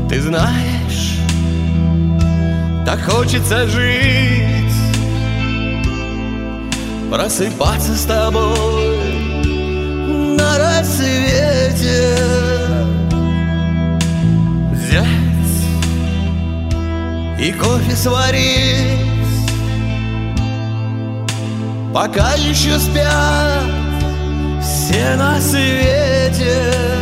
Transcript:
Ты знаешь, так хочется жить, просыпаться с тобой на рассвете, взять и кофе сварить, пока еще спят все на свете.